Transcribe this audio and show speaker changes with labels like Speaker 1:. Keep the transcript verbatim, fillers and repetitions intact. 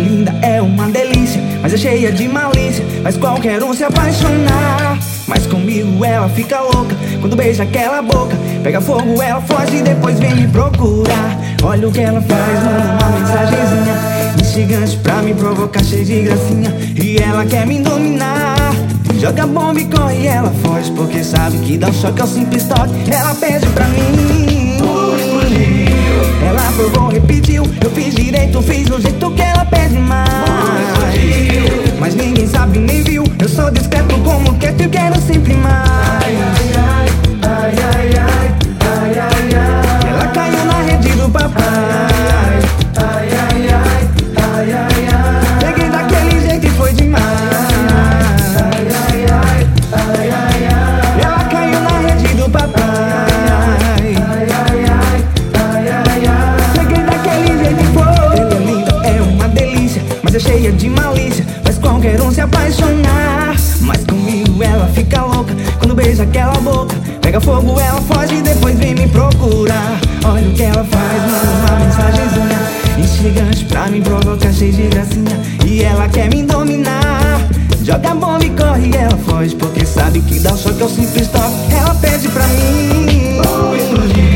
Speaker 1: linda, é uma delícia, mas é cheia de malícia, faz qualquer um se apaixonar. Mas comigo ela fica louca, quando beija aquela boca, pega fogo, ela foge e depois vem me procurar. Olha o que ela faz, manda uma mensagenzinha instigante pra me provocar, cheia de gracinha, e ela quer me dominar. Joga bomba e corre e ela foge, porque sabe que dá um choque ao simples toque. Ela pede pra mim,
Speaker 2: tudo explodiu.
Speaker 1: Ela provou, repetiu, eu fiz direito, fiz do jeito que ela pede mais. Mas ninguém sabe nem viu, eu sou discreto como quieto e quero sempre mais.
Speaker 2: Ai, ai, ai, ai, ai, ai, ai, ai.
Speaker 1: Ela caiu na rede do papai.
Speaker 2: Ai, ai, ai, ai, ai, ai.
Speaker 1: Peguei daquele jeito e foi demais.
Speaker 2: Ai, ai, ai, ai, ai, ai.
Speaker 1: Ela caiu na rede do papai.
Speaker 2: Ai, ai, ai, ai, ai, ai.
Speaker 1: Peguei daquele jeito e foi. Ela é linda, é uma delícia, mas é cheia de malícia, faz qualquer um se apaixonar. Mas comigo ela fica louca, quando beija aquela boca, pega fogo, ela foge e depois vem me procurar. Olha o que ela faz, manda uma mensagenzinha instigante pra me provocar, cheia de gracinha, e ela quer me dominar. Joga bomba e corre e ela foge, porque sabe que dá um choque ao simples toque. Ela pede pra mim,
Speaker 2: vou explodir.